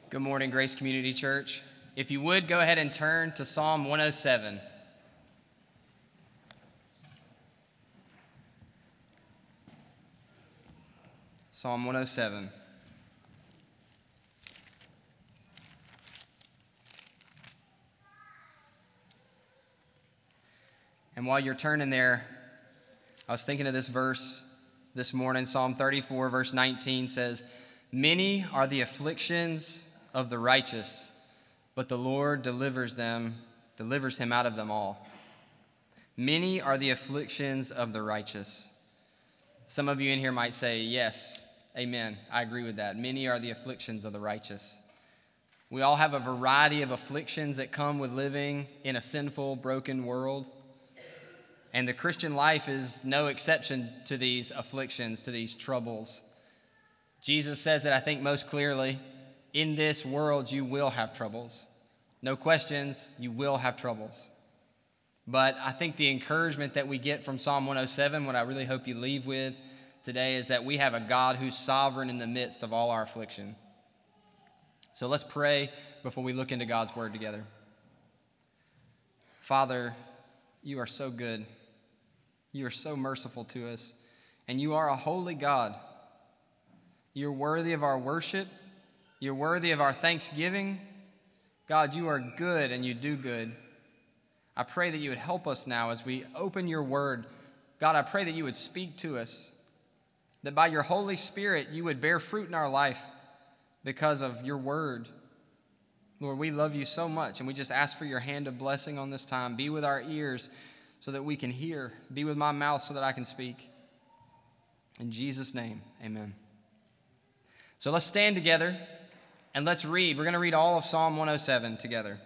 Good morning, Grace Community Church. If you would, go ahead and turn to Psalm 107. Psalm 107. And while you're turning there, I was thinking of this verse this morning. Psalm 34, verse 19 says, "Many are the afflictions of the righteous, but the Lord delivers him out of them all." Many are the afflictions of the righteous. Some of you in here might say, yes, amen, I agree with that. Many are the afflictions of the righteous. We all have a variety of afflictions that come with living in a sinful, broken world. And the Christian life is no exception to these afflictions, to these troubles. Jesus says it, I think, most clearly. In this world, you will have troubles. No questions, you will have troubles. But I think the encouragement that we get from Psalm 107, what I really hope you leave with today, is that we have a God who's sovereign in the midst of all our affliction. So let's pray before we look into God's word together. Father, you are so good. You are so merciful to us. And you are a holy God. You're worthy of our worship. You're worthy of our thanksgiving. God, you are good and you do good. I pray that you would help us now as we open your word. God, I pray that you would speak to us, that by your Holy Spirit you would bear fruit in our life because of your word. Lord, we love you so much, and we just ask for your hand of blessing on this time. Be with our ears so that we can hear. Be with my mouth so that I can speak. In Jesus' name, amen. So let's stand together and let's read. We're going to read all of Psalm 107 together.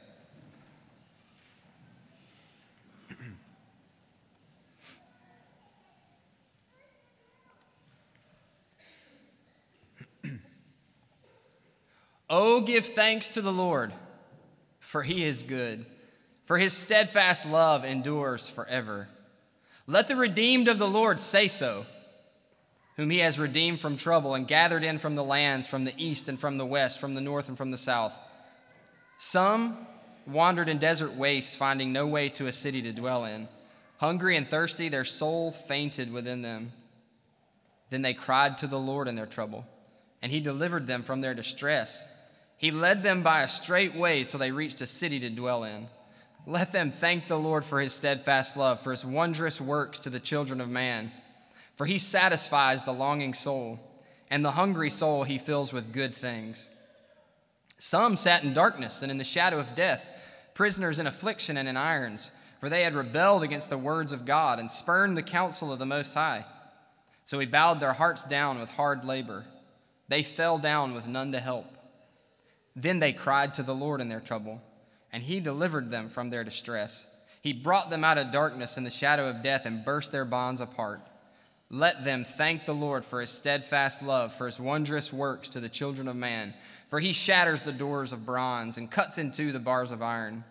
Oh, give thanks to the Lord, for he is good, for his steadfast love endures forever. Let the redeemed of the Lord say so, whom he has redeemed from trouble and gathered in from the lands, from the east and from the west, from the north and from the south. Some wandered in desert wastes, finding no way to a city to dwell in. Hungry and thirsty, their soul fainted within them. Then they cried to the Lord in their trouble, and he delivered them from their distress. He led them by a straight way till they reached a city to dwell in. Let them thank the Lord for his steadfast love, for his wondrous works to the children of man. For he satisfies the longing soul, and the hungry soul he fills with good things. Some sat in darkness and in the shadow of death, prisoners in affliction and in irons, for they had rebelled against the words of God and spurned the counsel of the Most High. So he bowed their hearts down with hard labor. They fell down with none to help. Then they cried to the Lord in their trouble, and he delivered them from their distress. He brought them out of darkness and the shadow of death and burst their bonds apart. Let them thank the Lord for his steadfast love, for his wondrous works to the children of man. For he shatters the doors of bronze and cuts in two the bars of iron.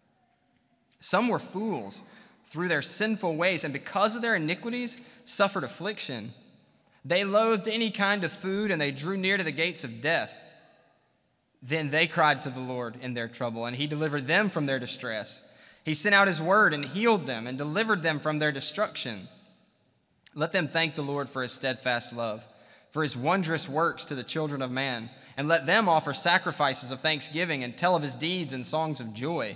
Some were fools through their sinful ways, and because of their iniquities suffered affliction. They loathed any kind of food, and they drew near to the gates of death. Then they cried to the Lord in their trouble, and he delivered them from their distress. He sent out his word and healed them and delivered them from their destruction. Let them thank the Lord for his steadfast love, for his wondrous works to the children of man, and let them offer sacrifices of thanksgiving and tell of his deeds and songs of joy.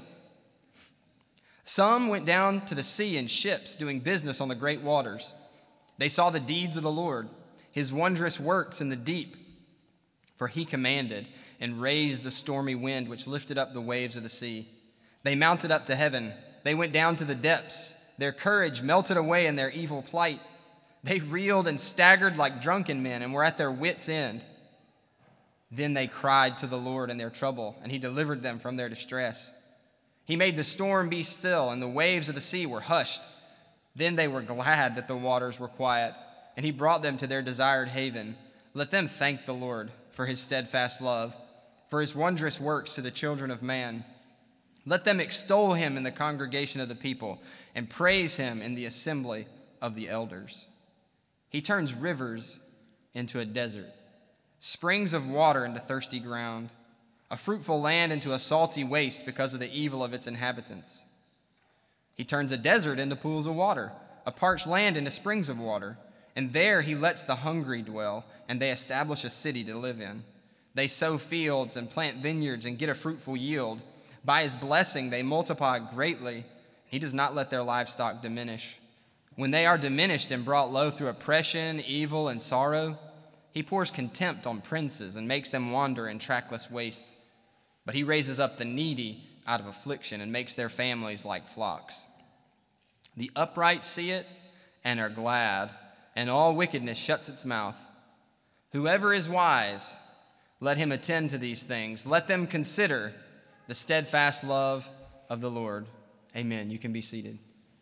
Some went down to the sea in ships, doing business on the great waters. They saw the deeds of the Lord, his wondrous works in the deep. For he commanded and raised the stormy wind which lifted up the waves of the sea. They mounted up to heaven. They went down to the depths. Their courage melted away in their evil plight. They reeled and staggered like drunken men and were at their wits' end. Then they cried to the Lord in their trouble, and he delivered them from their distress. He made the storm be still, and the waves of the sea were hushed. Then they were glad that the waters were quiet, and he brought them to their desired haven. Let them thank the Lord for his steadfast love, for his wondrous works to the children of man. Let them extol him in the congregation of the people, and praise him in the assembly of the elders. He turns rivers into a desert, springs of water into thirsty ground. a fruitful land into a salty waste because of the evil of its inhabitants. He turns a desert into pools of water, a parched land into springs of water, and there he lets the hungry dwell, and they establish a city to live in. They sow fields and plant vineyards and get a fruitful yield. By his blessing they multiply greatly. He does not let their livestock diminish. When they are diminished and brought low through oppression, evil, and sorrow, he pours contempt on princes and makes them wander in trackless wastes. But he raises up the needy out of affliction and makes their families like flocks. The upright see it and are glad, and all wickedness shuts its mouth. Whoever is wise, let him attend to these things. Let them consider the steadfast love of the Lord. Amen. You can be seated.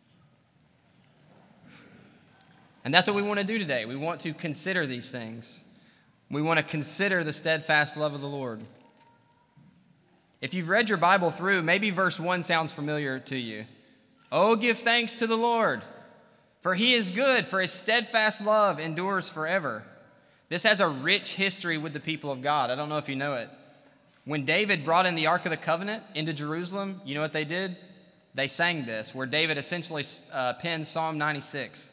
And that's what we want to do today. We want to consider these things. We want to consider the steadfast love of the Lord. If you've read your Bible through, maybe verse 1 sounds familiar to you. Oh, give thanks to the Lord, for he is good, for his steadfast love endures forever. This has a rich history with the people of God. I don't know if you know it. When David brought in the Ark of the Covenant into Jerusalem, you know what they did? They sang this, where David essentially penned Psalm 96.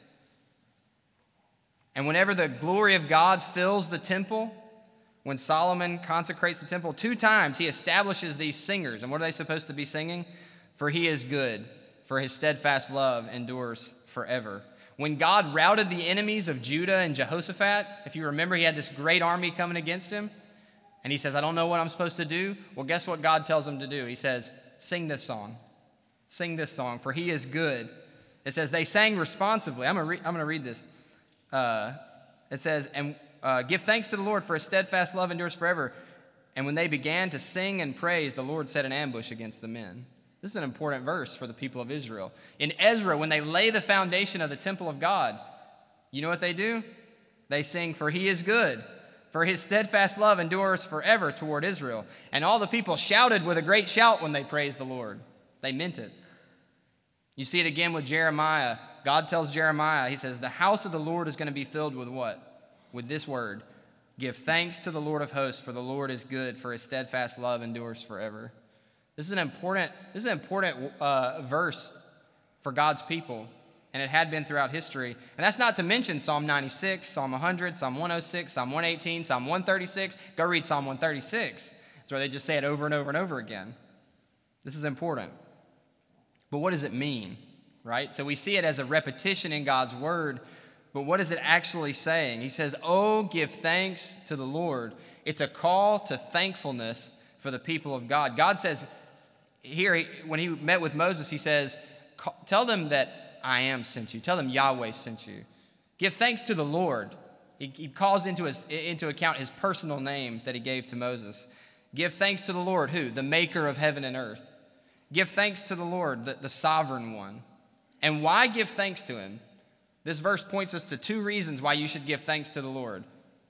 And whenever the glory of God fills the temple, when Solomon consecrates the temple, 2 times he establishes these singers. And what are they supposed to be singing? For he is good, for his steadfast love endures forever. When God routed the enemies of Judah and Jehoshaphat, if you remember, he had this great army coming against him. And he says, I don't know what I'm supposed to do. Well, guess what God tells him to do? He says, sing this song. Sing this song, for he is good. It says they sang responsively. I'm going to read this. It says, and give thanks to the Lord, for his steadfast love endures forever. And when they began to sing and praise, the Lord set an ambush against the men. This is an important verse for the people of Israel. In Ezra, when they lay the foundation of the temple of God, you know what they do? They sing, for he is good, for his steadfast love endures forever toward Israel. And all the people shouted with a great shout when they praised the Lord. They meant it. You see it again with Jeremiah. God tells Jeremiah, he says, the house of the Lord is going to be filled with what? With this word, give thanks to the Lord of hosts, for the Lord is good, for his steadfast love endures forever. This is an important verse for God's people, and it had been throughout history. And that's not to mention Psalm 96, Psalm 100, Psalm 106, Psalm 118, Psalm 136. Go read Psalm 136. That's where they just say it over and over and over again. This is important. But what does it mean, right? So we see it as a repetition in God's word, but what is it actually saying? He says, oh, give thanks to the Lord. It's a call to thankfulness for the people of God. God says here, when he met with Moses, he says, tell them that I am sent you. Tell them Yahweh sent you. Give thanks to the Lord. He calls into account his personal name that he gave to Moses. Give thanks to the Lord, who? The maker of heaven and earth. Give thanks to the Lord, the sovereign one. And why give thanks to him? This verse points us to 2 reasons why you should give thanks to the Lord.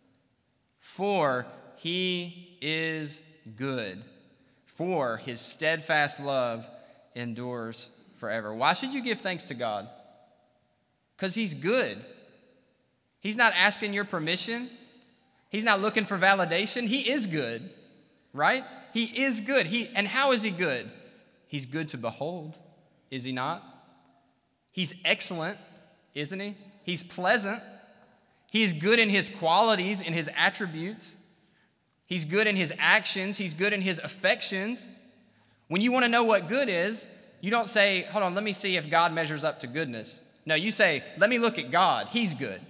For he is good, for his steadfast love endures forever. Why should you give thanks to God? Because he's good. He's not asking your permission. He's not looking for validation. He is good, right? He is good. And how is he good? He's good to behold, is he not? He's excellent, isn't he? He's pleasant. He's good in his qualities, in his attributes. He's good in his actions. He's good in his affections. When you want to know what good is, you don't say, hold on, let me see if God measures up to goodness. No, you say, let me look at God. He's good.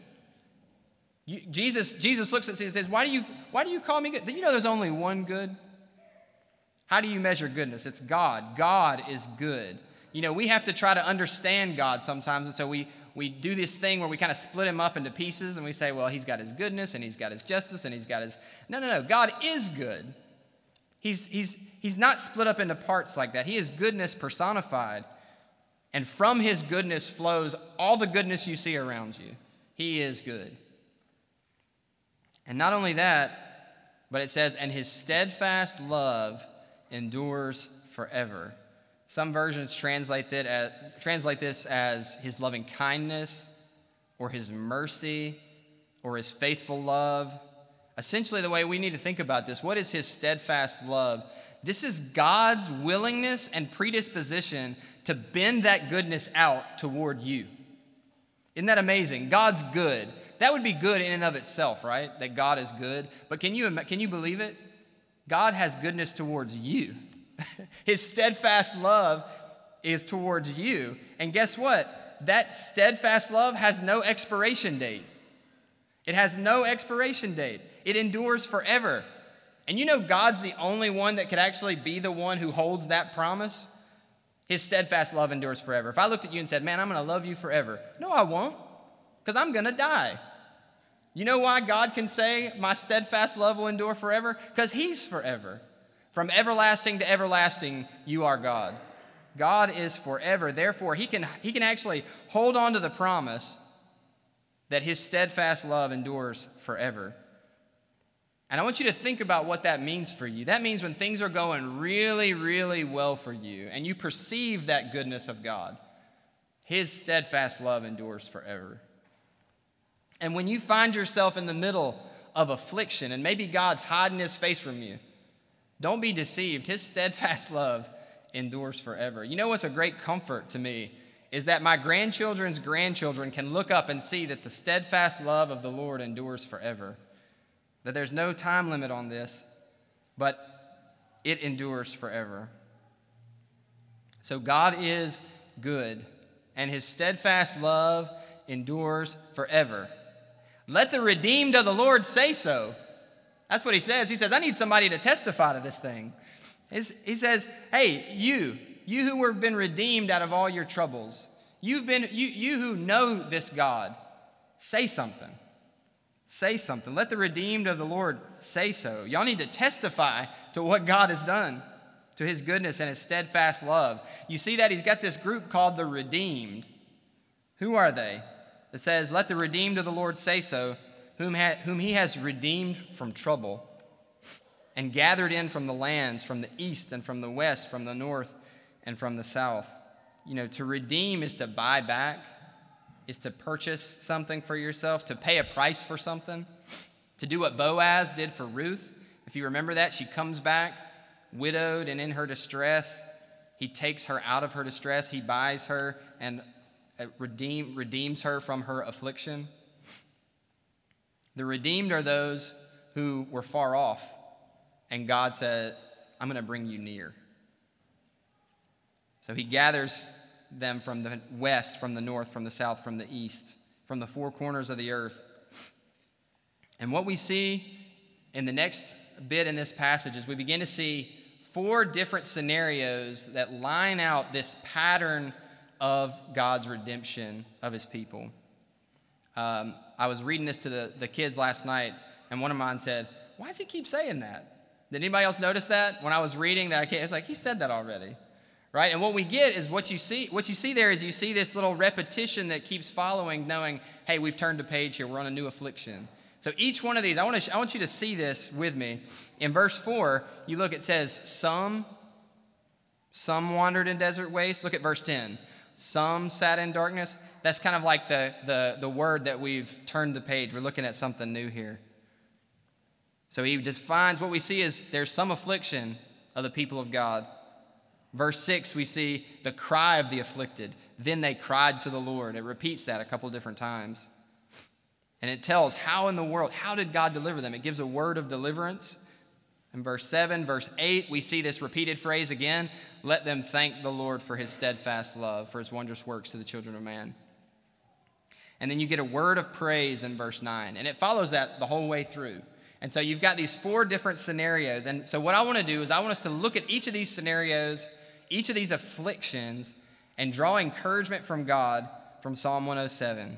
Jesus looks at us and says, why do you call me good? Do you know there's only one good? How do you measure goodness? It's God. God is good. You know, we have to try to understand God sometimes, and so we do this thing where we kind of split him up into pieces, and we say, well, he's got his goodness, and he's got his justice, and he's got his... No. God is good. He's not split up into parts like that. He is goodness personified, and from his goodness flows all the goodness you see around you. He is good. And not only that, but it says, and his steadfast love endures forever. Some versions translate this as his loving kindness or his mercy or his faithful love. Essentially, the way we need to think about this, what is his steadfast love? This is God's willingness and predisposition to bend that goodness out toward you. Isn't that amazing? God's good. That would be good in and of itself, right? That God is good. But can you believe it? God has goodness towards you. His steadfast love is towards you. And guess what? That steadfast love has no expiration date. It has no expiration date. It endures forever. And you know God's the only one that could actually be the one who holds that promise? His steadfast love endures forever. If I looked at you and said, man, I'm going to love you forever. No, I won't, because I'm going to die. You know why God can say my steadfast love will endure forever? Because he's forever. From everlasting to everlasting, you are God. God is forever. Therefore, he can actually hold on to the promise that his steadfast love endures forever. And I want you to think about what that means for you. That means when things are going really, really well for you and you perceive that goodness of God, his steadfast love endures forever. And when you find yourself in the middle of affliction and maybe God's hiding his face from you, don't be deceived. His steadfast love endures forever. You know what's a great comfort to me is that my grandchildren's grandchildren can look up and see that the steadfast love of the Lord endures forever. That there's no time limit on this, but it endures forever. So God is good, and his steadfast love endures forever. Let the redeemed of the Lord say so. That's what he says. He says, I need somebody to testify to this thing. He says, hey, you who have been redeemed out of all your troubles, you who know this God, say something. Say something. Let the redeemed of the Lord say so. Y'all need to testify to what God has done, to his goodness and his steadfast love. You see that? He's got this group called the redeemed. Who are they? It says, let the redeemed of the Lord say so, whom he has redeemed from trouble and gathered in from the lands, from the east and from the west, from the north and from the south. You know, to redeem is to buy back, is to purchase something for yourself, to pay a price for something, to do what Boaz did for Ruth. If you remember that, she comes back widowed and in her distress. He takes her out of her distress. He buys her and redeems her from her affliction. The redeemed are those who were far off, and God said, I'm going to bring you near. So he gathers them from the west, from the north, from the south, from the east, from the four corners of the earth. And what we see in the next bit in this passage is we begin to see four different scenarios that line out this pattern of God's redemption of his people. I was reading this to the kids last night, and one of mine said, why does he keep saying that? Did anybody else notice that? When I was reading that, it's like, he said that already. Right? And what we get is what you see there is you see this little repetition that keeps following, knowing, hey, we've turned a page here. We're on a new affliction. So each one of these, I want you to see this with me. In verse 4, you look, it says, some wandered in desert waste. Look at verse 10. Some sat in darkness. That's kind of like the word that we've turned the page. We're looking at something new here. So he defines what we see is there's some affliction of the people of God. Verse 6, we see the cry of the afflicted. Then they cried to the Lord. It repeats that a couple different times. And it tells how did God deliver them? It gives a word of deliverance. In verse 7, verse 8, we see this repeated phrase again. Let them thank the Lord for his steadfast love, for his wondrous works to the children of man. And then you get a word of praise in verse 9. And it follows that the whole way through. And so you've got these four different scenarios. And so what I want to do is I want us to look at each of these scenarios, each of these afflictions, and draw encouragement from God from Psalm 107.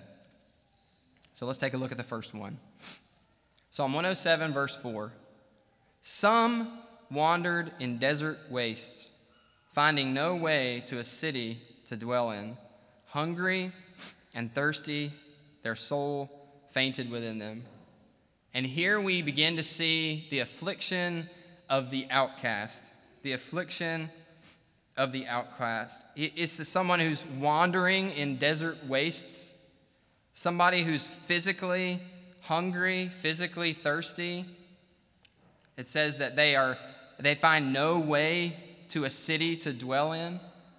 So let's take a look at the first one. Psalm 107, verse 4. Some wandered in desert wastes, finding no way to a city to dwell in. Hungry and thirsty, their soul fainted within them. And here we begin to see the affliction of the outcast. The affliction of the outcast. It's someone who's wandering in desert wastes, somebody who's physically hungry, physically thirsty. It says that they find no way to a city to dwell in.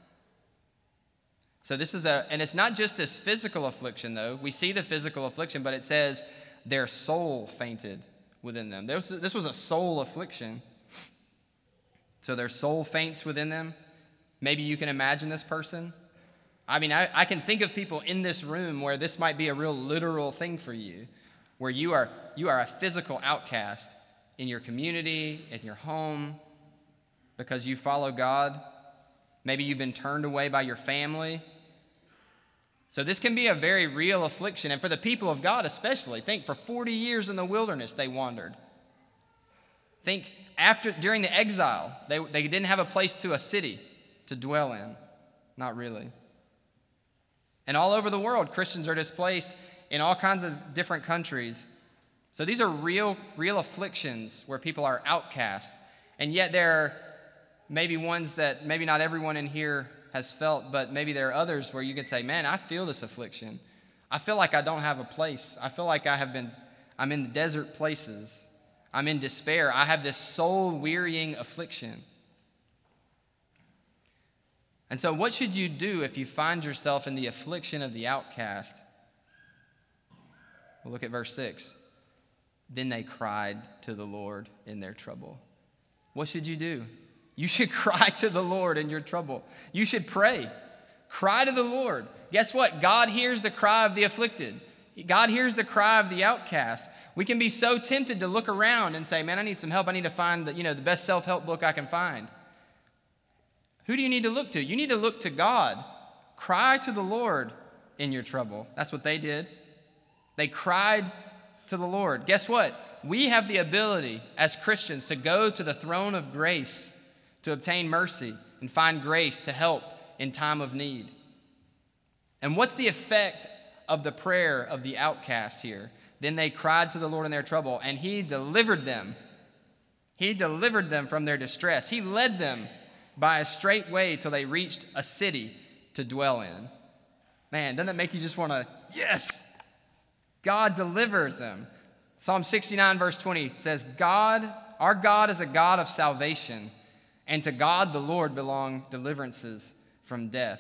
So this is and it's not just this physical affliction though. We see the physical affliction, but it says their soul fainted within them. This was a soul affliction. So their soul faints within them. Maybe you can imagine this person. I mean, I can think of people in this room where this might be a real literal thing for you, where you are a physical outcast in your community, in your home, because you follow God. Maybe you've been turned away by your family. So this can be a very real affliction. And for the people of God especially, think for 40 years in the wilderness they wandered. Think during the exile, they didn't have a city to dwell in. Not really. And all over the world, Christians are displaced in all kinds of different countries. So these are real afflictions where people are outcasts. And yet there are maybe ones that maybe not everyone in here has felt, but maybe there are others where you can say, man, I feel this affliction. I feel like I don't have a place. I feel like I'm in the desert places. I'm in despair. I have this soul-wearying affliction. And so what should you do if you find yourself in the affliction of the outcast? Well, look at verse 6. Then they cried to the Lord in their trouble. What should you do? You should cry to the Lord in your trouble. You should pray. Cry to the Lord. Guess what? God hears the cry of the afflicted. God hears the cry of the outcast. We can be so tempted to look around and say, man, I need some help. I need to find the best self-help book I can find. Who do you need to look to? You need to look to God. Cry to the Lord in your trouble. That's what they did. They cried to the Lord. Guess what? We have the ability as Christians to go to the throne of grace to obtain mercy and find grace to help in time of need. And what's the effect of the prayer of the outcast here? Then they cried to the Lord in their trouble, and he delivered them. He delivered them from their distress. He led them by a straight way till they reached a city to dwell in. Man, doesn't that make you just want to, yes! God delivers them. Psalm 69 verse 20 says, our God is a God of salvation, and to God the Lord belong deliverances from death.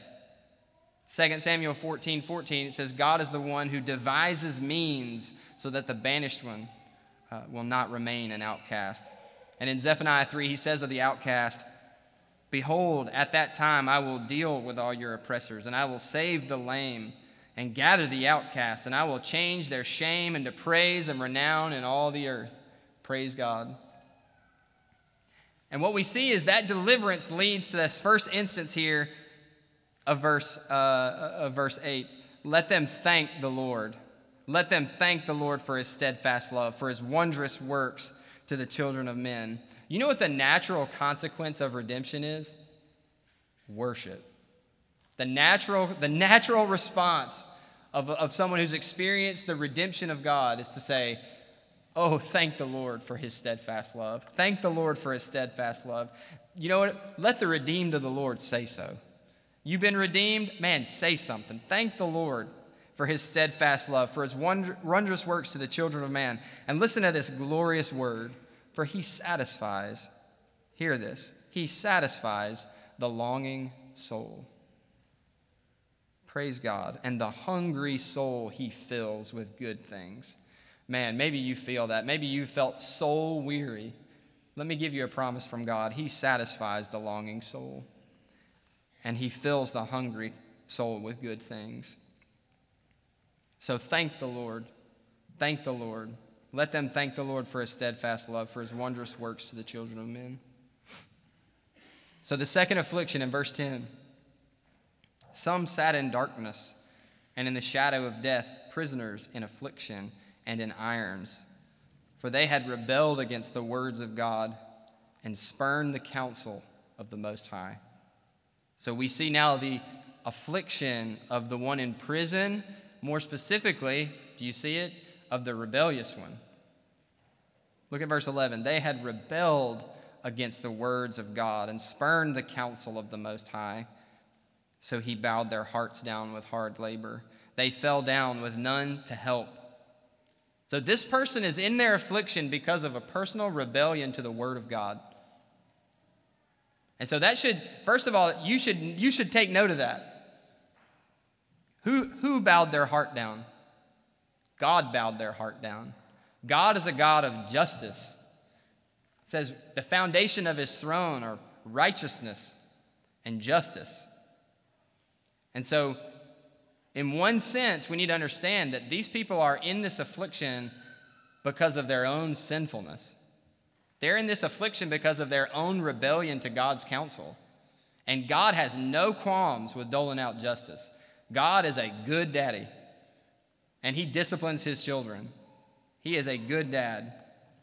2 Samuel 14:14, it says, God is the one who devises means so that the banished one will not remain an outcast. And in Zephaniah 3, he says of the outcast, behold, at that time I will deal with all your oppressors, and I will save the lame and gather the outcast, and I will change their shame into praise and renown in all the earth. Praise God. And what we see is that deliverance leads to this first instance here of verse 8. Let them thank the Lord. Let them thank the Lord for his steadfast love, for his wondrous works to the children of men. You know what the natural consequence of redemption is? Worship. The natural response of someone who's experienced the redemption of God is to say, oh, thank the Lord for his steadfast love. Thank the Lord for his steadfast love. You know what? Let the redeemed of the Lord say so. You've been redeemed? Man, say something. Thank the Lord for his steadfast love, for his wondrous works to the children of man. And listen to this glorious word, for he satisfies, hear this, he satisfies the longing soul. Praise God. And the hungry soul he fills with good things. Man, maybe you feel that. Maybe you felt soul weary. Let me give you a promise from God. He satisfies the longing soul, and he fills the hungry soul with good things. So thank the Lord. Thank the Lord. Let them thank the Lord for his steadfast love, for his wondrous works to the children of men. So the second affliction in verse 10. Some sat in darkness and in the shadow of death, prisoners in affliction and in irons, for they had rebelled against the words of God and spurned the counsel of the Most High. So we see now the affliction of the one in prison, more specifically, do you see it? Of the rebellious one. Look at verse 11. They had rebelled against the words of God and spurned the counsel of the Most High. So he bowed their hearts down with hard labor. They fell down with none to help. So this person is in their affliction because of a personal rebellion to the word of God. And so that should, first of all, you should take note of that. Who bowed their heart down? God bowed their heart down. God is a God of justice. It says the foundation of his throne are righteousness and justice. And so, in one sense, we need to understand that these people are in this affliction because of their own sinfulness. They're in this affliction because of their own rebellion to God's counsel. And God has no qualms with doling out justice. God is a good daddy, and he disciplines his children. He is a good dad.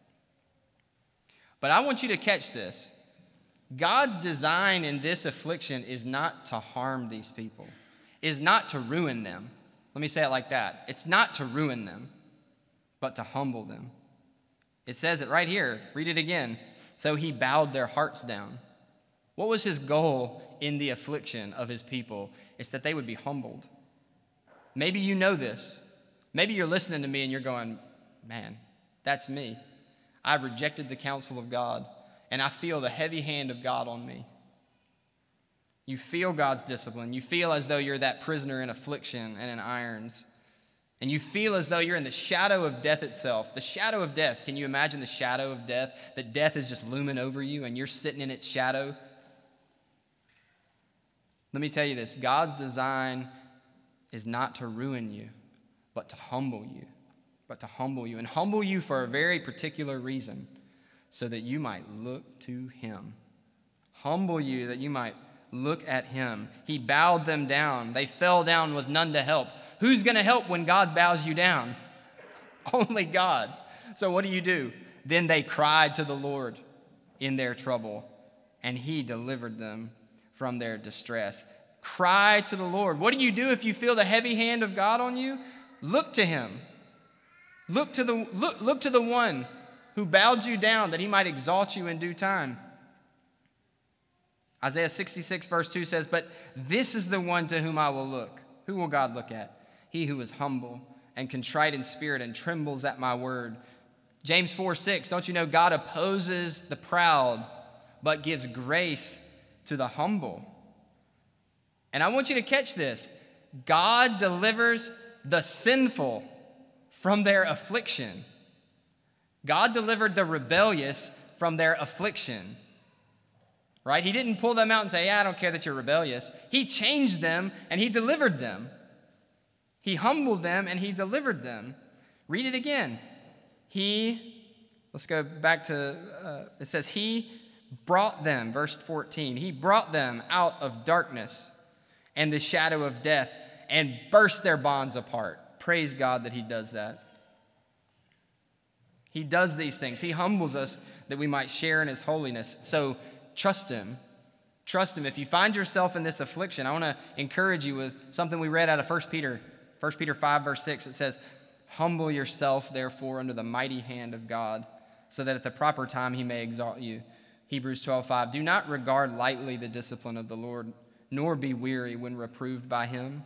But I want you to catch this. God's design in this affliction is not to harm these people, is not to ruin them. Let me say it like that. It's not to ruin them, but to humble them. It says it right here. Read it again. So he bowed their hearts down. What was his goal in the affliction of his people? It's that they would be humbled. Maybe you know this. Maybe you're listening to me and you're going, man, that's me. I've rejected the counsel of God, and I feel the heavy hand of God on me. You feel God's discipline. You feel as though you're that prisoner in affliction and in irons. And you feel as though you're in the shadow of death itself. The shadow of death. Can you imagine the shadow of death? That death is just looming over you and you're sitting in its shadow. Let me tell you this. God's design is not to ruin you, but to humble you. And humble you for a very particular reason, so that you might look to him. Humble you that you might look at him. He bowed them down. They fell down with none to help. Who's going to help when God bows you down? Only God. So what do? Then they cried to the Lord in their trouble, and he delivered them from their distress. Cry to the Lord. What do you do if you feel the heavy hand of God on you? Look to him. Look to the one who bowed you down that he might exalt you in due time. Isaiah 66 verse 2 says, but this is the one to whom I will look. Who will God look at? He who is humble and contrite in spirit and trembles at my word. James 4:6, don't you know God opposes the proud, but gives grace to the humble? And I want you to catch this. God delivers the sinful from their affliction. God delivered the rebellious from their affliction. Right? He didn't pull them out and say, yeah, I don't care that you're rebellious. He changed them and he delivered them. He humbled them and he delivered them. Read it again. Let's go back to, it says, he brought them, verse 14. He brought them out of darkness and the shadow of death and burst their bonds apart. Praise God that he does that. He does these things. He humbles us that we might share in his holiness. So trust him. Trust him. If you find yourself in this affliction, I want to encourage you with something we read out of 1 Peter 5, verse 6. It says, humble yourself, therefore, under the mighty hand of God, so that at the proper time he may exalt you. Hebrews 12:5. Do not regard lightly the discipline of the Lord, nor be weary when reproved by him.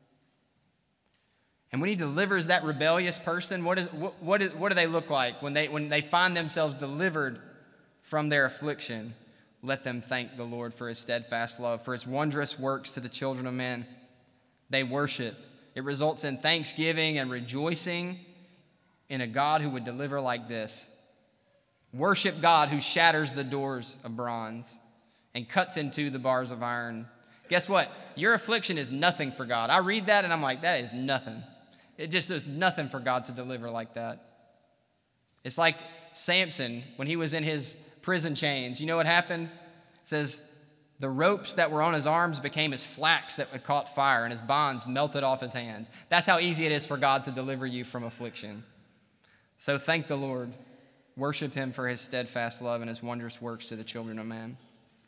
And when he delivers that rebellious person, what do they look like when they find themselves delivered from their affliction? Let them thank the Lord for his steadfast love, for his wondrous works to the children of men. They worship. It results in thanksgiving and rejoicing in a God who would deliver like this. Worship God who shatters the doors of bronze and cuts into the bars of iron. Guess what? Your affliction is nothing for God. I read that and I'm like, that is nothing. It just is nothing for God to deliver like that. It's like Samson when he was in his prison chains. You know what happened? It says the ropes that were on his arms became as flax that had caught fire, and his bonds melted off his hands. That's how easy it is for God to deliver you from affliction. So thank the Lord. Worship him for his steadfast love and his wondrous works to the children of man.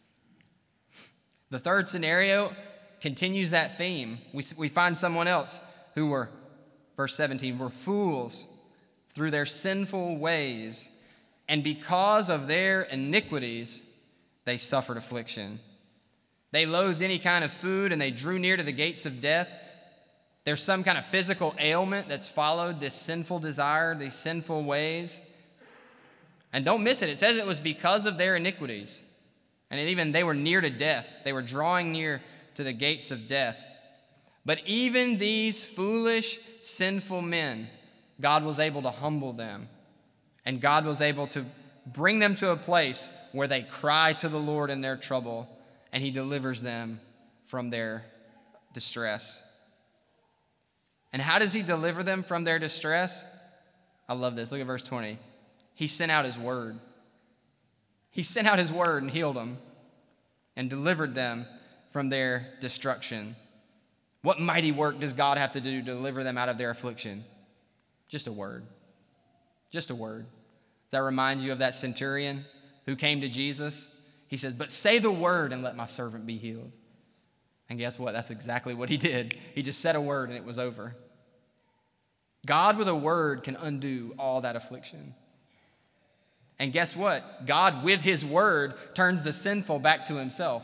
The third scenario continues that theme. We find someone else who were, verse 17, were fools through their sinful ways, and because of their iniquities, they suffered affliction. They loathed any kind of food, and they drew near to the gates of death. There's some kind of physical ailment that's followed this sinful desire, these sinful ways. And don't miss it. It says it was because of their iniquities. And even they were near to death. They were drawing near to the gates of death. But even these foolish, sinful men, God was able to humble them. And God was able to bring them to a place where they cry to the Lord in their trouble, and he delivers them from their distress. And how does he deliver them from their distress? I love this. Look at verse 20. He sent out his word. He sent out his word and healed them and delivered them from their destruction. What mighty work does God have to do to deliver them out of their affliction? Just a word. Just a word. Does that remind you of that centurion who came to Jesus? He says, "But say the word and let my servant be healed." And guess what? That's exactly what he did. He just said a word and it was over. God with a word can undo all that affliction. And guess what? God with his word turns the sinful back to himself.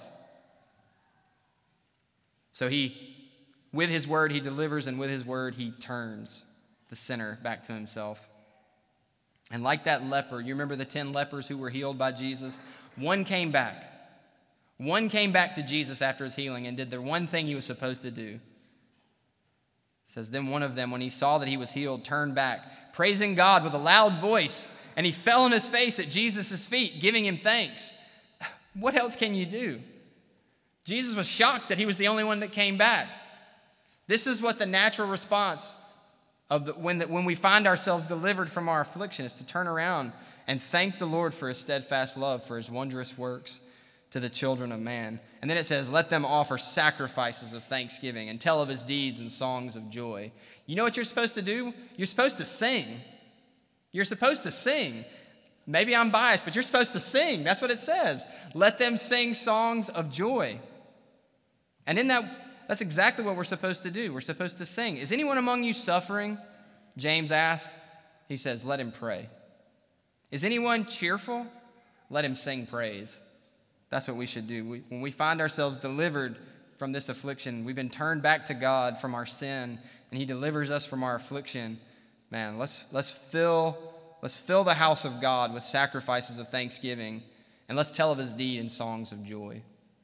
So with his word, he delivers, and with his word, he turns the sinner back to himself. And like that leper, you remember the 10 lepers who were healed by Jesus? One came back. One came back to Jesus after his healing and did the one thing he was supposed to do. It says, then one of them, when he saw that he was healed, turned back, praising God with a loud voice, and he fell on his face at Jesus' feet, giving him thanks. What else can you do? Jesus was shocked that he was the only one that came back. This is what the natural response of when we find ourselves delivered from our affliction is, to turn around and thank the Lord for his steadfast love, for his wondrous works to the children of man. And then it says, let them offer sacrifices of thanksgiving and tell of his deeds and songs of joy. You know what you're supposed to do? You're supposed to sing. You're supposed to sing. Maybe I'm biased, but you're supposed to sing. That's what it says. Let them sing songs of joy. And that's exactly what we're supposed to do. We're supposed to sing. Is anyone among you suffering? James asked. He says, let him pray. Is anyone cheerful? Let him sing praise. That's what we should do. When we find ourselves delivered from this affliction, we've been turned back to God from our sin, and he delivers us from our affliction. Man, let's fill the house of God with sacrifices of thanksgiving, and let's tell of his deed in songs of joy.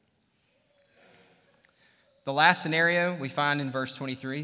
The last scenario we find in verse 23.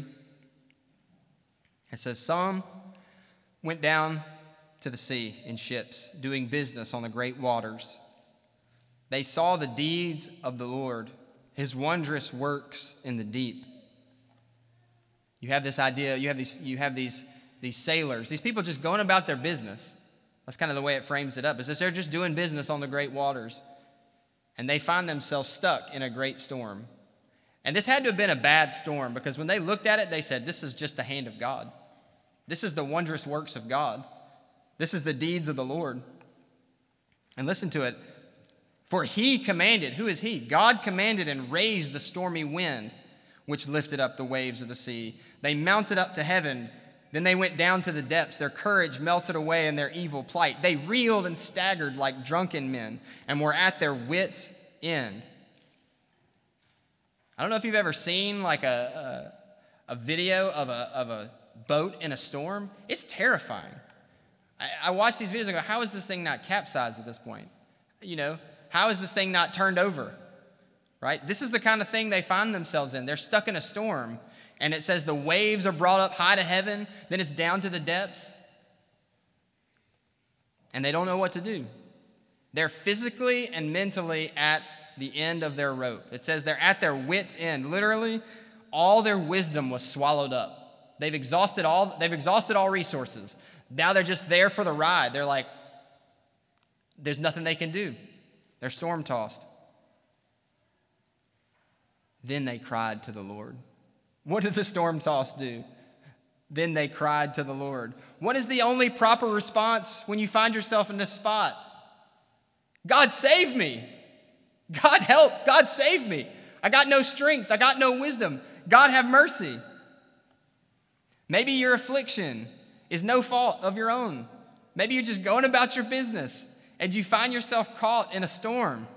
It says, some went down to the sea in ships, doing business on the great waters. They saw the deeds of the Lord, his wondrous works in the deep. You have this idea, you have these sailors, these people just going about their business. That's kind of the way it frames it up. It's just they're just doing business on the great waters. And they find themselves stuck in a great storm. And this had to have been a bad storm, because when they looked at it, they said, this is just the hand of God. This is the wondrous works of God. This is the deeds of the Lord. And listen to it. For he commanded, who is he? God commanded and raised the stormy wind, which lifted up the waves of the sea. They mounted up to heaven. Then they went down to the depths. Their courage melted away in their evil plight. They reeled and staggered like drunken men and were at their wits' end. I don't know if you've ever seen like a video of a boat in a storm. It's terrifying. I watch these videos and go, how is this thing not capsized at this point? You know, how is this thing not turned over? Right? This is the kind of thing they find themselves in. They're stuck in a storm, and it says the waves are brought up high to heaven, then it's down to the depths, and they don't know what to do. They're physically and mentally at the end of their rope. It says they're at their wits' end. Literally, all their wisdom was swallowed up. They've exhausted all resources. Now they're just there for the ride. They're like, there's nothing they can do. They're storm-tossed. Then they cried to the Lord. What did the storm-tossed do? Then they cried to the Lord. What is the only proper response when you find yourself in this spot? God, save me. God, help. God, save me. I got no strength. I got no wisdom. God, have mercy. Maybe your affliction is no fault of your own. Maybe you're just going about your business and you find yourself caught in a storm.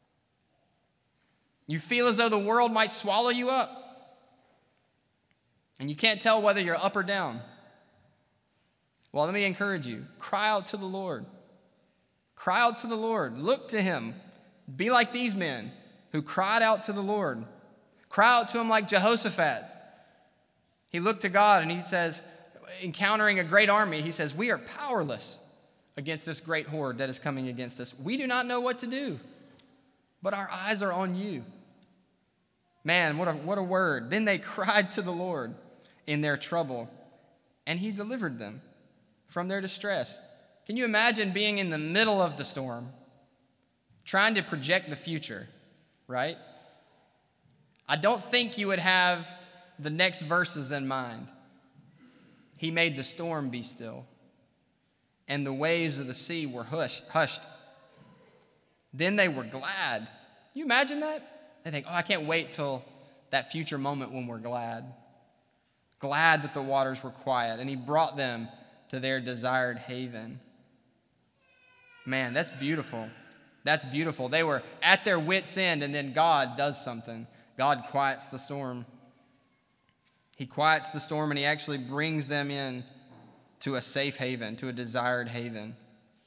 You feel as though the world might swallow you up. and you can't tell whether you're up or down. Well, let me encourage you. Cry out to the Lord. Cry out to the Lord. Look to him. Be like these men who cried out to the Lord. Cry out to him like Jehoshaphat. He looked to God and he says, encountering a great army, he says, we are powerless against this great horde that is coming against us. We do not know what to do, but our eyes are on you. Man, what a word. Then they cried to the Lord in their trouble, and he delivered them from their distress. Can you imagine being in the middle of the storm, trying to project the future, right? I don't think you would have the next verses in mind. He made the storm be still, and the waves of the sea were hushed. Then they were glad. Can you imagine that? They think, I can't wait till that future moment when we're glad. Glad that the waters were quiet, and he brought them to their desired haven. Man, that's beautiful. That's beautiful. They were at their wits' end, and then God does something. God quiets the storm. He quiets the storm, and he actually brings them in to a safe haven, to a desired haven.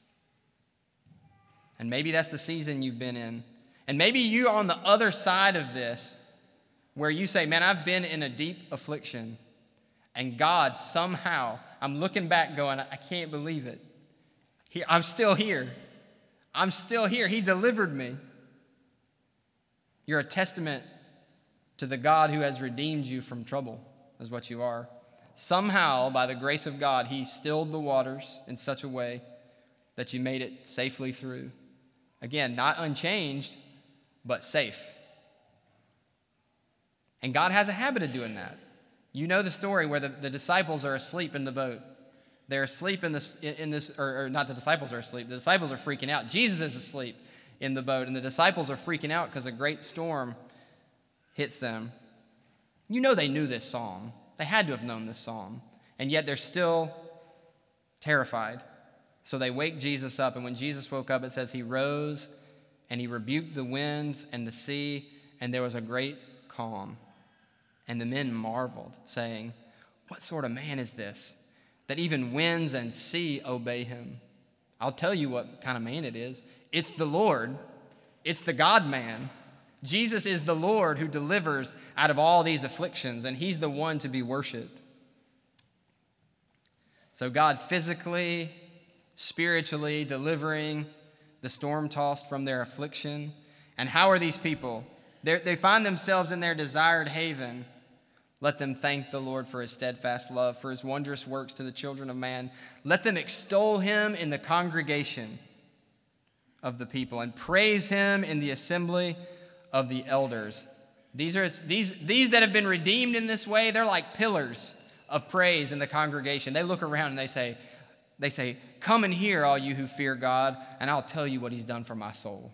And maybe that's the season you've been in. And maybe you're on the other side of this, where you say, man, I've been in a deep affliction. And God, somehow, I'm looking back going, I can't believe it. I'm still here. I'm still here. He delivered me. You're a testament to the God who has redeemed you from trouble, is what you are. Somehow, by the grace of God, he stilled the waters in such a way that you made it safely through. Again, not unchanged, but safe. And God has a habit of doing that. You know the story where the disciples are asleep in the boat. They're asleep in this, or not the disciples are asleep. The disciples are freaking out. Jesus is asleep in the boat, and the disciples are freaking out because a great storm hits them. You know they knew this psalm. They had to have known this psalm, and yet they're still terrified. So they wake Jesus up, and when Jesus woke up, it says he rose and he rebuked the winds and the sea, and there was a great calm. And the men marveled, saying, what sort of man is this, that even winds and sea obey him? I'll tell you what kind of man it is. It's the Lord. It's the God-man. Jesus is the Lord who delivers out of all these afflictions, and he's the one to be worshiped. So God physically, spiritually delivering the storm-tossed from their affliction. And how are these people? They find themselves in their desired haven. Let them thank the Lord for his steadfast love, for his wondrous works to the children of man. Let them extol him in the congregation of the people and praise him in the assembly of the elders. These that have been redeemed in this way, they're like pillars of praise in the congregation. They look around and they say, come and hear, all you who fear God, and I'll tell you what he's done for my soul.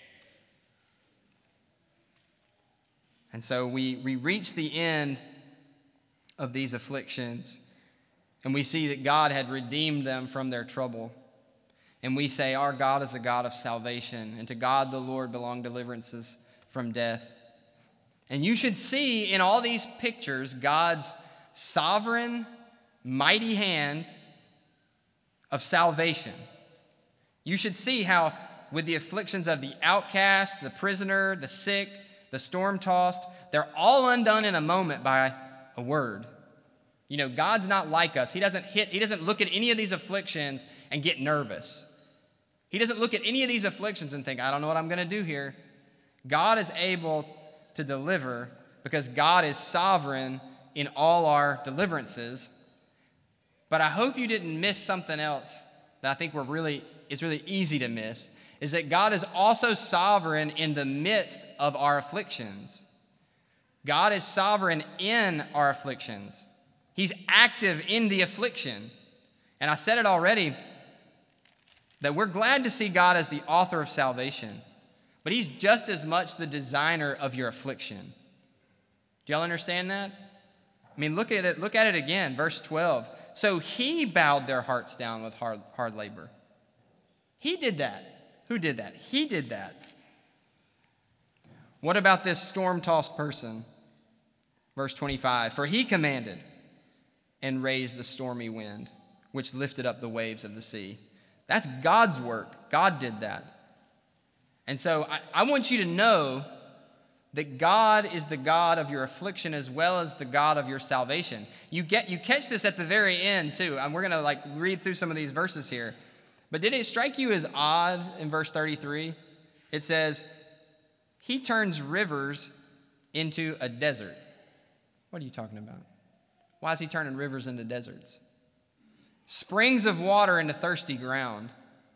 And so we reach the end of these afflictions, and we see that God had redeemed them from their trouble. And we say, our God is a God of salvation, and to God the Lord belong deliverances from death. And you should see in all these pictures God's sovereign, mighty hand of salvation. You should see how with the afflictions of the outcast, the prisoner, the sick, the storm-tossed, they're all undone in a moment by a word. You know, God's not like us. He doesn't look at any of these afflictions and get nervous. He doesn't look at any of these afflictions and think, I don't know what I'm going to do here. God is able to deliver because God is sovereign in all our deliverances. But I hope you didn't miss something else that I think is really easy to miss, is that God is also sovereign in the midst of our afflictions. God is sovereign in our afflictions. He's active in the affliction. And I said it already, that we're glad to see God as the author of salvation, but he's just as much the designer of your affliction. Do y'all understand that? I mean, look at it again, verse 12. So he bowed their hearts down with hard labor. He did that. Who did that? He did that. What about this storm-tossed person? Verse 25, for he commanded and raised the stormy wind, which lifted up the waves of the sea. That's God's work. God did that. And so I want you to know that God is the God of your affliction as well as the God of your salvation. You catch this at the very end too. And we're going to read through some of these verses here. But did it strike you as odd in verse 33? It says, he turns rivers into a desert. What are you talking about? Why is he turning rivers into deserts? Springs of water into thirsty ground.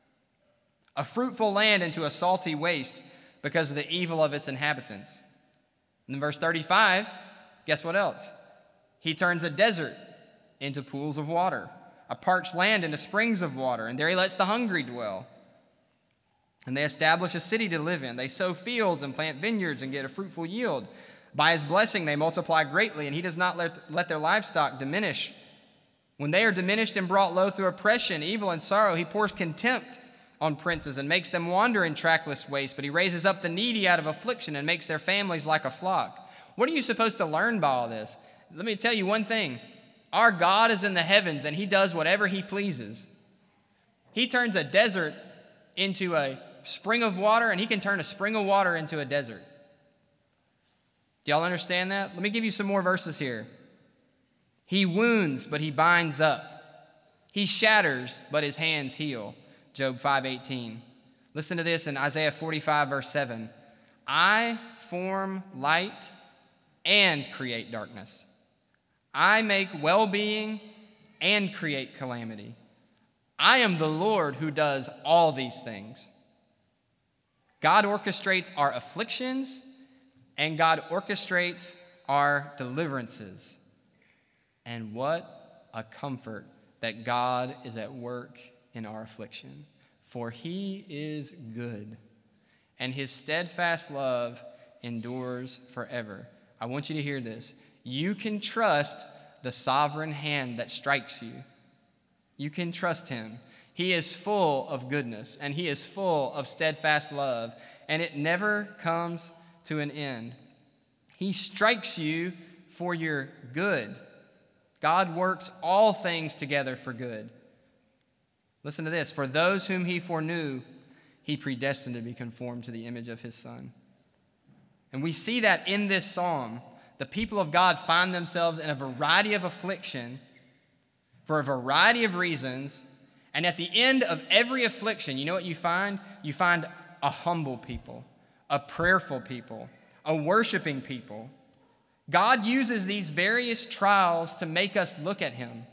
A fruitful land into a salty waste because of the evil of its inhabitants. And in verse 35, guess what else? He turns a desert into pools of water, a parched land into springs of water, and there he lets the hungry dwell. And they establish a city to live in. They sow fields and plant vineyards and get a fruitful yield. By his blessing they multiply greatly, and he does not let their livestock diminish. When they are diminished and brought low through oppression, evil, and sorrow, he pours contempt on princes and makes them wander in trackless waste. But he raises up the needy out of affliction and makes their families like a flock. What are you supposed to learn by all this? Let me tell you one thing. Our God is in the heavens, and he does whatever he pleases. He turns a desert into a spring of water, and he can turn a spring of water into a desert. Do y'all understand that? Let me give you some more verses here. He wounds, but he binds up. He shatters, but his hands heal. Job 5:18. Listen to this in Isaiah 45, verse 7. I form light and create darkness. I make well-being and create calamity. I am the Lord who does all these things. God orchestrates our afflictions, and God orchestrates our deliverances. And what a comfort that God is at work in our affliction. For he is good, and his steadfast love endures forever. I want you to hear this. You can trust the sovereign hand that strikes you. You can trust him. He is full of goodness, and he is full of steadfast love, and it never comes to an end. He strikes you for your good. God works all things together for good. Listen to this. For those whom he foreknew, he predestined to be conformed to the image of his Son. And we see that in this psalm. The people of God find themselves in a variety of affliction for a variety of reasons. And at the end of every affliction, you know what you find? You find a humble people, a prayerful people, a worshiping people. God uses these various trials to make us look at him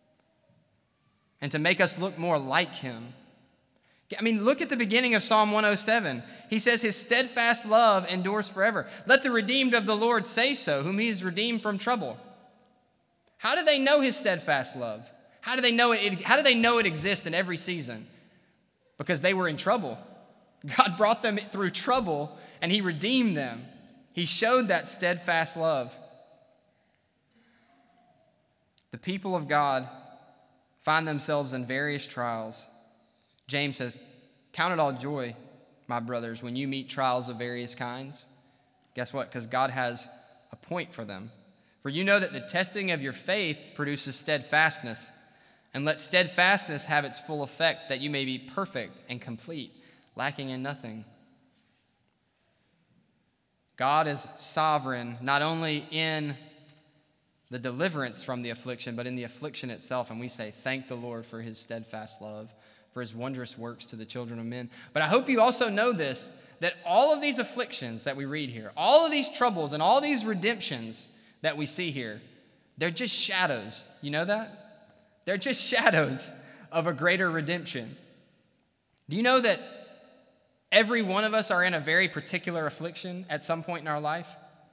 and to make us look more like him. I mean, look at the beginning of Psalm 107. He says his steadfast love endures forever. Let the redeemed of the Lord say so, whom he has redeemed from trouble. How do they know his steadfast love? How do they know it exists in every season? Because they were in trouble. God brought them through trouble, and he redeemed them. He showed that steadfast love. The people of God find themselves in various trials. James says, count it all joy, my brothers, when you meet trials of various kinds. Guess what? Because God has a point for them. For you know that the testing of your faith produces steadfastness, and let steadfastness have its full effect, that you may be perfect and complete, lacking in nothing. God is sovereign not only in the deliverance from the affliction, but in the affliction itself. And we say, thank the Lord for his steadfast love, for his wondrous works to the children of men. But I hope you also know this, that all of these afflictions that we read here, all of these troubles and all these redemptions that we see here, they're just shadows. You know that? They're just shadows of a greater redemption. Do you know that every one of us are in a very particular affliction at some point in our life?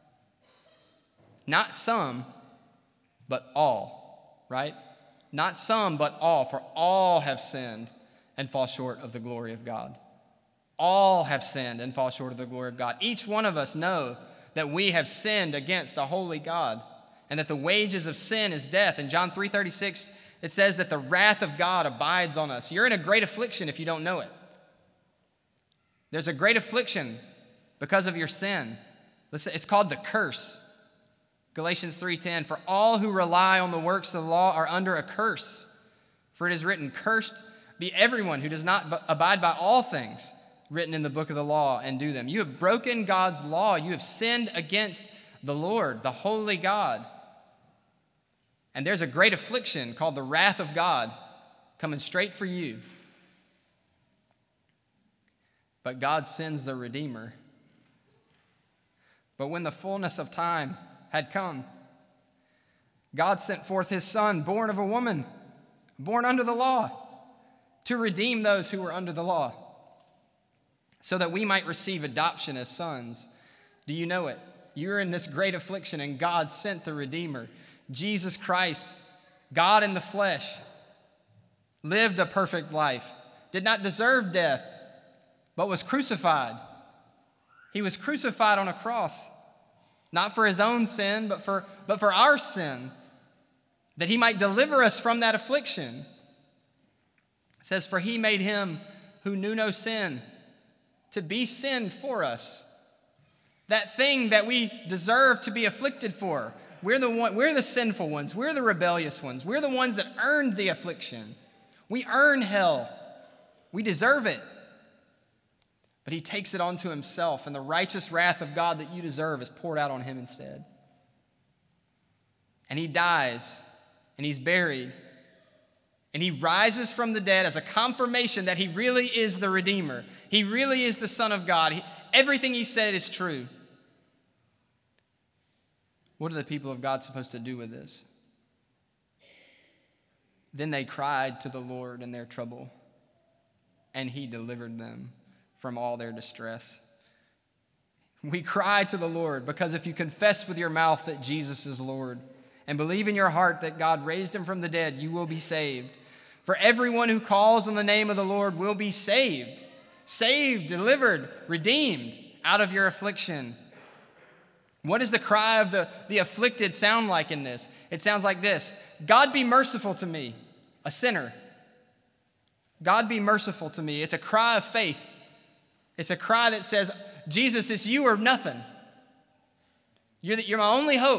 Not some, but all, right? Not some, but all, for all have sinned and fall short of the glory of God. All have sinned and fall short of the glory of God. Each one of us know that we have sinned against a holy God, and that the wages of sin is death. In John 3:36, it says that the wrath of God abides on us. You're in a great affliction if you don't know it. There's a great affliction because of your sin. Listen, it's called the curse. Galatians 3:10, for all who rely on the works of the law are under a curse. For it is written, cursed be everyone who does not abide by all things written in the book of the law and do them. You have broken God's law. You have sinned against the Lord, the holy God. And there's a great affliction called the wrath of God coming straight for you. But God sends the Redeemer. But when the fullness of time had come, God sent forth his Son, born of a woman, born under the law, to redeem those who were under the law, so that we might receive adoption as sons. Do you know it? You're in this great affliction, and God sent the Redeemer, Jesus Christ, God in the flesh, lived a perfect life, did not deserve death, but was crucified. He was crucified on a cross, not for his own sin, but for our sin, that he might deliver us from that affliction. It says, for he made him who knew no sin to be sin for us. That thing that we deserve to be afflicted for. We're the sinful ones. We're the rebellious ones. We're the ones that earned the affliction. We earn hell. We deserve it. But he takes it onto himself, and the righteous wrath of God that you deserve is poured out on him instead. And he dies, and he's buried, and he rises from the dead as a confirmation that he really is the Redeemer. He really is the Son of God. Everything he said is true. What are the people of God supposed to do with this? Then they cried to the Lord in their trouble, and he delivered them from all their distress. We cry to the Lord because if you confess with your mouth that Jesus is Lord and believe in your heart that God raised him from the dead, you will be saved. For everyone who calls on the name of the Lord will be saved. Saved, delivered, redeemed out of your affliction. What does the cry of the afflicted sound like in this? It sounds like this: God be merciful to me, a sinner. God be merciful to me. It's a cry of faith. It's a cry that says, Jesus, it's you or nothing. You're my only hope.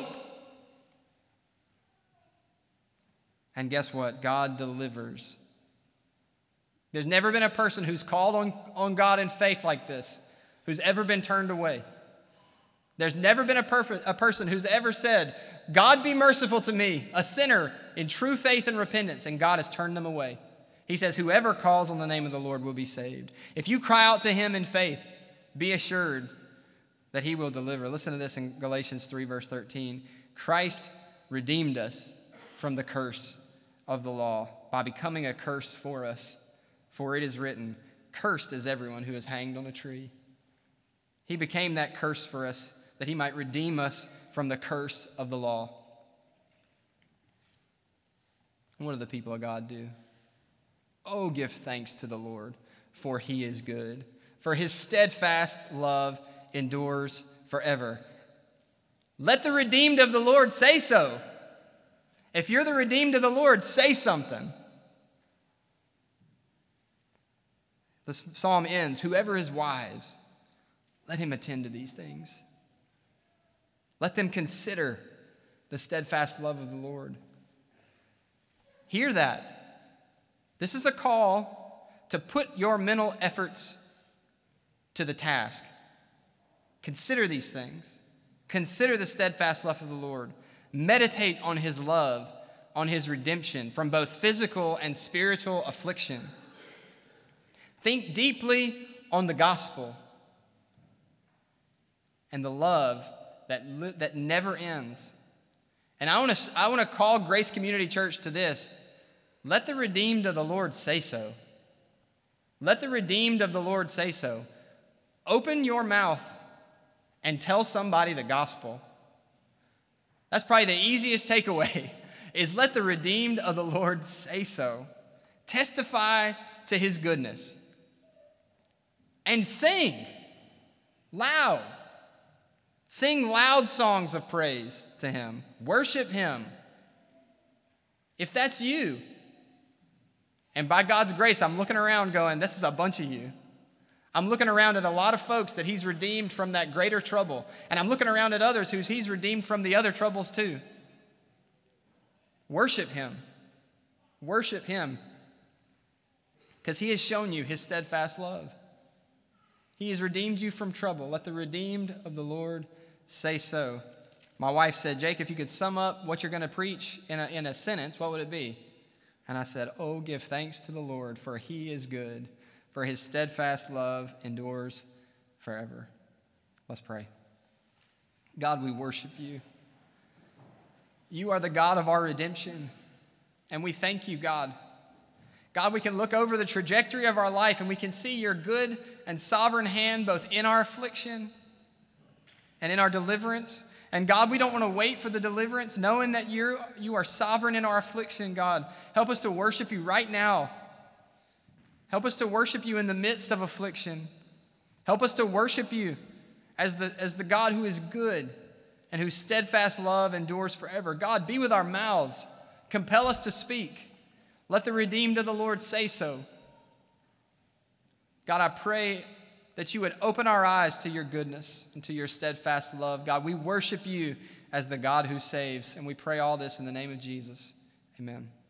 And guess what? God delivers. There's never been a person who's called on God in faith like this who's ever been turned away. There's never been a person who's ever said, God be merciful to me, a sinner in true faith and repentance, and God has turned them away. He says, whoever calls on the name of the Lord will be saved. If you cry out to him in faith, be assured that he will deliver. Listen to this in Galatians 3, verse 13. Christ redeemed us from the curse of the law by becoming a curse for us. For it is written, cursed is everyone who is hanged on a tree. He became that curse for us, that he might redeem us from the curse of the law. What do the people of God do? Oh, give thanks to the Lord, for he is good. For his steadfast love endures forever. Let the redeemed of the Lord say so. If you're the redeemed of the Lord, say something. The psalm ends, whoever is wise, let him attend to these things. Let them consider the steadfast love of the Lord. Hear that. This is a call to put your mental efforts to the task. Consider these things. Consider the steadfast love of the Lord. Meditate on his love, on his redemption from both physical and spiritual affliction. Think deeply on the gospel and the love that never ends. And I want to call Grace Community Church to this. Let the redeemed of the Lord say so. Let the redeemed of the Lord say so. Open your mouth and tell somebody the gospel. That's probably the easiest takeaway, is let the redeemed of the Lord say so. Testify to his goodness. And sing loud. Sing loud songs of praise to him. Worship him. If that's you, and by God's grace, I'm looking around going, this is a bunch of you. I'm looking around at a lot of folks that he's redeemed from that greater trouble. And I'm looking around at others who he's redeemed from the other troubles too. Worship him. Worship him. Because he has shown you his steadfast love. He has redeemed you from trouble. Let the redeemed of the Lord say so. My wife said, Jake, if you could sum up what you're going to preach in a sentence, what would it be? And I said, oh, give thanks to the Lord, for he is good, for his steadfast love endures forever. Let's pray. God, we worship you. You are the God of our redemption, and we thank you, God. God, we can look over the trajectory of our life and we can see your good and sovereign hand both in our affliction and in our deliverance. And God, we don't want to wait for the deliverance, knowing that you are sovereign in our affliction, God. Help us to worship you right now. Help us to worship you in the midst of affliction. Help us to worship you as the God who is good and whose steadfast love endures forever. God, be with our mouths. Compel us to speak. Let the redeemed of the Lord say so. God, I pray that you would open our eyes to your goodness and to your steadfast love. God, we worship you as the God who saves, and we pray all this in the name of Jesus. Amen.